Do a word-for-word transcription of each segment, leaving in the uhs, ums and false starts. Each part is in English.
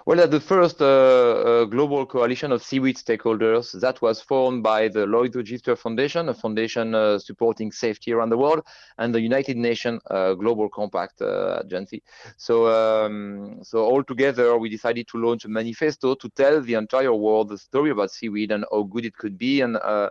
Well, at the first uh, uh, global coalition of seaweed stakeholders that was formed by the Lloyd Register Foundation, a foundation uh, supporting safety around the world, and the United Nations uh, Global Compact uh, agency. So, um, so all together, we decided to launch a manifesto to tell the entire world the story about seaweed and how good it could be, and uh,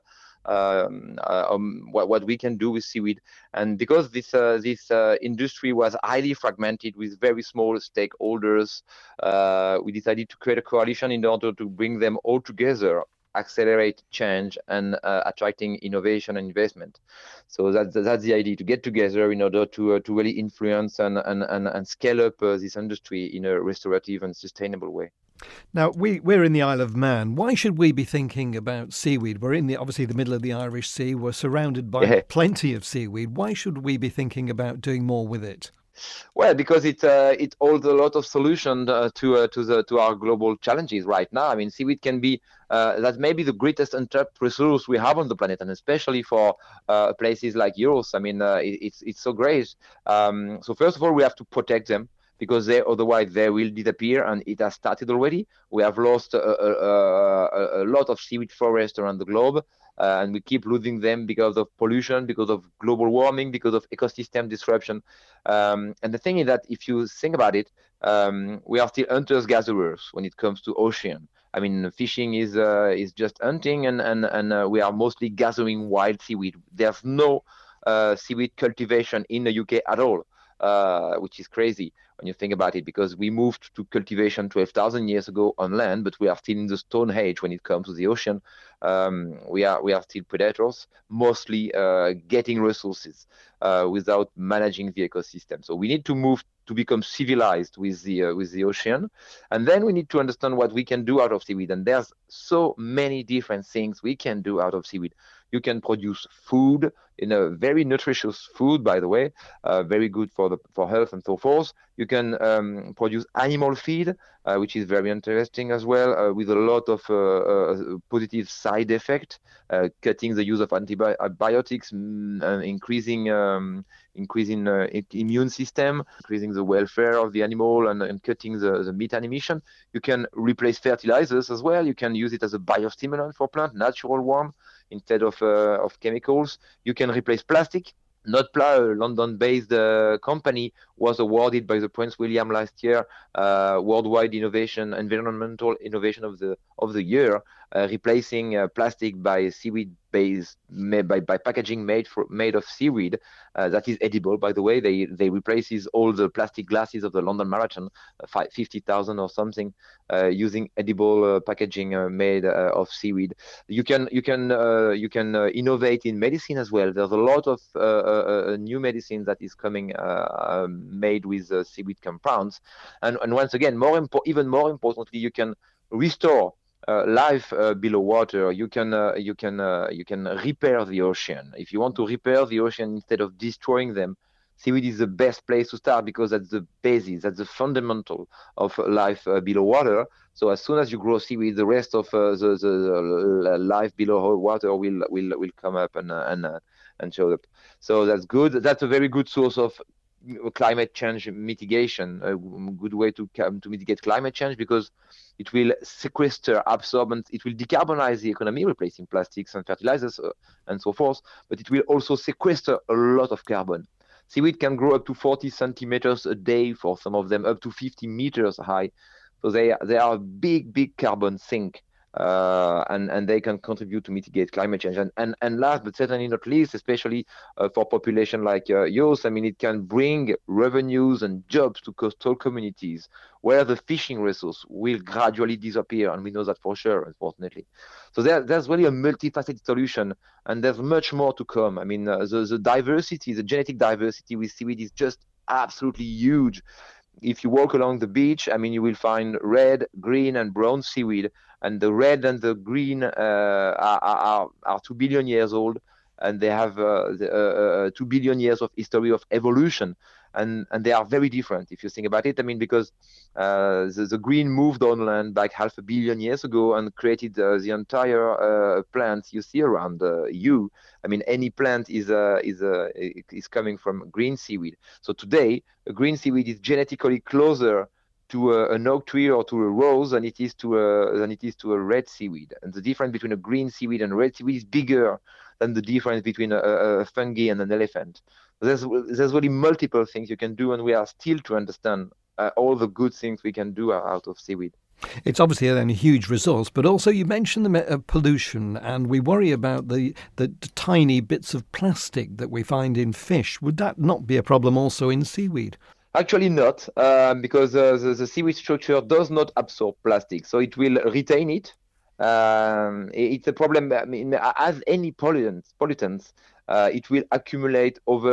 um, uh, um, what, what we can do with seaweed. And because this uh, this uh, industry was highly fragmented with very small stakeholders, uh, we decided to create a coalition in order to bring them all together, accelerate change, and uh, attracting innovation and investment. So that's that's the idea, to get together in order to uh, to really influence and and and, and scale up uh, this industry in a restorative and sustainable way. Now, we, we're in the Isle of Man. Why should we be thinking about seaweed? We're in the obviously the middle of the Irish Sea. We're surrounded by Yeah. plenty of seaweed. Why should we be thinking about doing more with it? Well, because it uh, it holds a lot of solution uh, to uh, to the to our global challenges right now. I mean, seaweed can be uh, that may be the greatest untapped resource we have on the planet, and especially for uh, places like yours. I mean, uh, it, it's it's so great. Um, so first of all, we have to protect them, because they otherwise they will disappear, and it has started already. We have lost a, a, a, a lot of seaweed forest around the globe. Uh, and we keep losing them because of pollution, because of global warming, because of ecosystem disruption. Um, and the thing is that if you think about it, um, we are still hunters gatherers when it comes to ocean. I mean, fishing is uh, is just hunting, and and and uh, we are mostly gathering wild seaweed. There's no uh, seaweed cultivation in the U K at all, uh, which is crazy when you think about it, because we moved to cultivation twelve thousand years ago on land, but we are still in the Stone Age when it comes to the ocean. Um, we are we are still predators, mostly uh, getting resources uh, without managing the ecosystem. So we need to move to become civilized with the uh, with the ocean, and then we need to understand what we can do out of seaweed. And there's so many different things we can do out of seaweed. You can produce food in a very nutritious food, by the way, uh, very good for the for health and so forth. You can um, produce animal feed, uh, which is very interesting as well, uh, with a lot of uh, uh, positive side effect, uh, cutting the use of antibiotics, mm, uh, increasing um, increasing uh, immune system, increasing the welfare of the animal, and, and cutting the, the methane emission. You can replace fertilizers as well. You can use it as a biostimulant for plant, natural one, instead of uh, of chemicals. You can replace plastic. Notpla, a London-based uh, company, was awarded by the Prince William last year uh, Worldwide Innovation, Environmental Innovation of the of the Year, uh, replacing uh, plastic by seaweed-based made by, by packaging made for made of seaweed uh, that is edible. By the way, they they replaces all the plastic glasses of the London Marathon, uh, fifty thousand or something, uh, using edible uh, packaging uh, made uh, of seaweed. You can you can uh, you can uh, innovate in medicine as well. There's a lot of uh, uh, new medicine that is coming uh, made with uh, seaweed compounds, and and once again, more impo- even more importantly, you can restore uh, life uh, below water. You can uh, you can uh, you can repair the ocean. If you want to repair the ocean instead of destroying them, seaweed is the best place to start, because that's the basis, that's the fundamental of life uh, below water. So as soon as you grow seaweed, the rest of uh, the, the, the life below water will will will come up and uh, and uh, and show up. So that's good. That's a very good source of climate change mitigation. A good way to come to mitigate climate change, because it will sequester, absorb, and it will decarbonize the economy, replacing plastics and fertilizers uh, and so forth. But it will also sequester a lot of carbon. Seaweed can grow up to forty centimeters a day for some of them, up to fifty meters high. So they they are a big, big carbon sink, uh, and and they can contribute to mitigate climate change. And and, and last but certainly not least, especially uh, for population like uh, yours, I mean, it can bring revenues and jobs to coastal communities where the fishing resource will gradually disappear, and we know that for sure, unfortunately. So there, there's really a multifaceted solution, and there's much more to come. I mean, uh, the the diversity, the genetic diversity with seaweed is just absolutely huge. If you walk along the beach, I mean, you will find red, green, and brown seaweed. And the red and the green uh, are, are, are two billion years old, and they have uh, the, uh, uh, two billion years of history of evolution. And, and they are very different if you think about it. I mean, because uh, the, the green moved on land like half a billion years ago and created uh, the entire uh, plants you see around uh, you. I mean, any plant is uh, is uh, is coming from green seaweed. So today, a green seaweed is genetically closer to a, an oak tree or to a rose than it is to a than it is to a red seaweed. And the difference between a green seaweed and a red seaweed is bigger than the difference between a, a fungi and an elephant. There's there's really multiple things you can do, and we are still to understand uh, all the good things we can do out of seaweed. It's obviously then a huge resource, but also you mentioned the uh, pollution, and we worry about the, the tiny bits of plastic that we find in fish. Would that not be a problem also in seaweed? Actually not, uh, because uh, the, the seaweed structure does not absorb plastic, so it will retain it. Um, it's a problem. I mean, as any pollutants, pollutants uh, it will accumulate over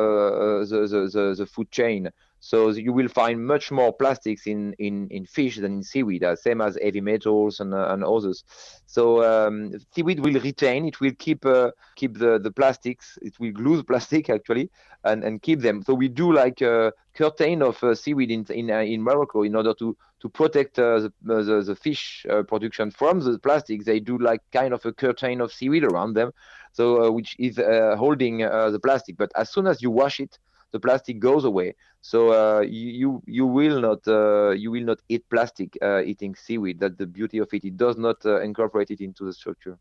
uh, the, the, the, the food chain. So you will find much more plastics in, in, in fish than in seaweed, uh, same as heavy metals and, uh, and others. So um, seaweed will retain, it will keep uh, keep the, the plastics, it will glue the plastic actually, and, and keep them. So we do like a curtain of uh, seaweed in in, uh, in Morocco in order to to protect uh, the, the the fish uh, production from the plastic. They do like kind of a curtain of seaweed around them, so uh, which is uh, holding uh, the plastic. But as soon as you wash it, the plastic goes away. So uh, you you will not uh, you will not eat plastic uh, eating seaweed. That's the beauty of it. It does not uh, incorporate it into the structure.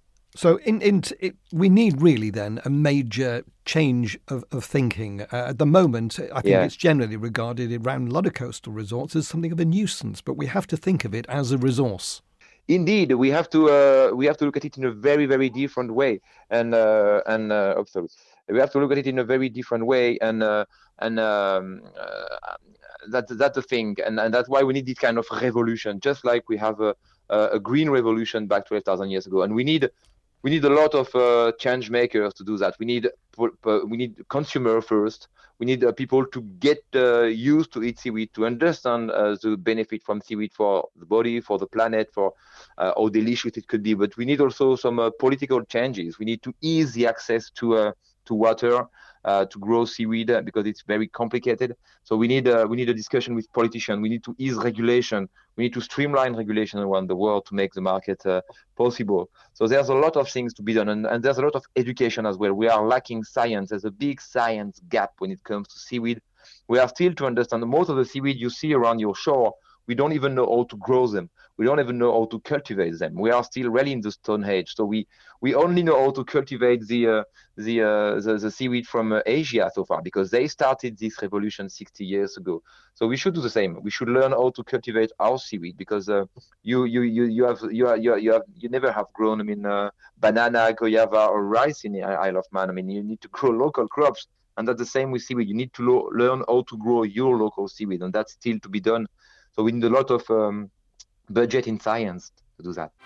So in, in it, we need really then a major change of, of thinking. Uh, at the moment, I think yeah. it's generally regarded around a lot of coastal resorts as something of a nuisance, but we have to think of it as a resource. Indeed, we have to uh, we have to look at it in a very very different way, and uh, and uh, oh, sorry. we have to look at it in a very different way, and uh, and um, uh, that that's the thing, and, and that's why we need this kind of revolution, just like we have a a green revolution back twelve thousand years ago, and we need we need a lot of uh, change makers to do that. We need we need consumer first. We need uh, people to get uh, used to eat seaweed, to understand uh, the benefit from seaweed for the body, for the planet, for uh, how delicious it could be. But we need also some uh, political changes. We need to ease the access to uh, to water uh, to grow seaweed uh, because it's very complicated. So we need uh, we need a discussion with politicians. We need to ease regulation. We need to streamline regulation around the world to make the market uh, possible. So there's a lot of things to be done, and, and there's a lot of education as well. We are lacking science. There's a big science gap when it comes to seaweed. We are still to understand most of the seaweed you see around your shore. We don't even know how to grow them. We don't even know how to cultivate them. We are still really in the Stone Age. So we, we only know how to cultivate the uh, the, uh, the the seaweed from uh, Asia so far, because they started this revolution sixty years ago. So we should do the same. We should learn how to cultivate our seaweed, because uh, you you you you have you are, you are, you have you never have grown I mean uh, banana, guava, or rice in the Isle of Man. I mean you need to grow local crops, and that's the same with seaweed. You need to lo- learn how to grow your local seaweed, and that's still to be done. So we need a lot of um, budget in science to do that.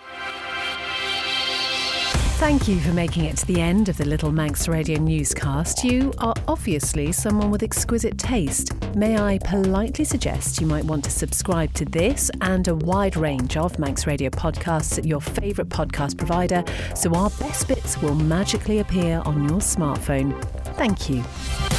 Thank you for making it to the end of the Little Manx Radio newscast. You are obviously someone with exquisite taste. May I politely suggest you might want to subscribe to this and a wide range of Manx Radio podcasts at your favourite podcast provider, so our best bits will magically appear on your smartphone. Thank you.